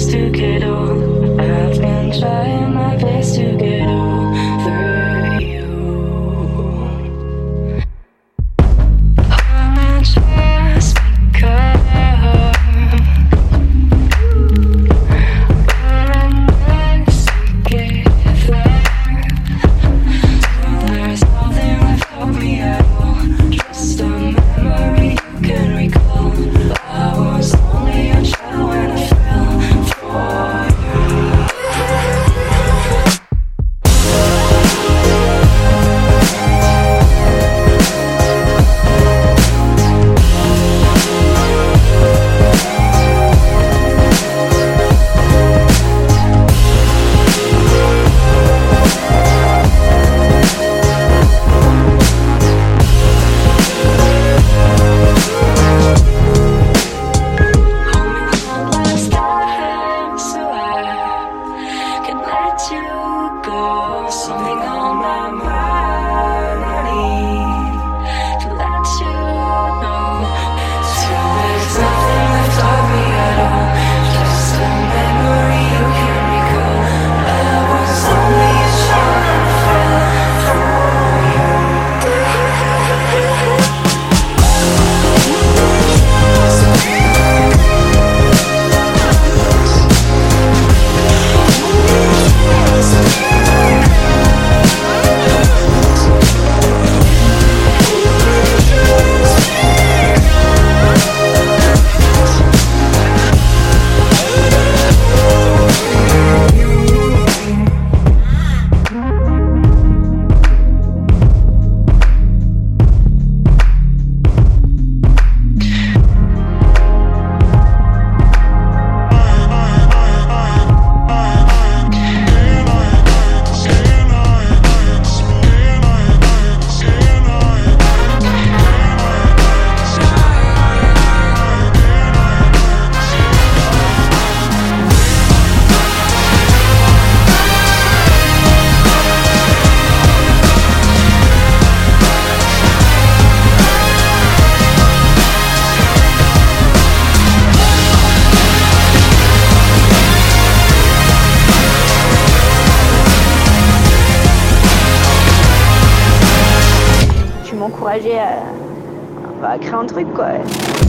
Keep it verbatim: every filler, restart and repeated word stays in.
best to get over. I've been trying my best to get over you. Hold me just because we're in this together. There's nothing left of me at all. Just a memory you can recall. I was only a child when I fell for you. Last time, so I can let you go. Something on my mind, I need to let you know. So there's nothing left of me at all. Just a memory you can recall. I was only a child and I fell for you. Tu m'encourageais à, à créer un truc quoi.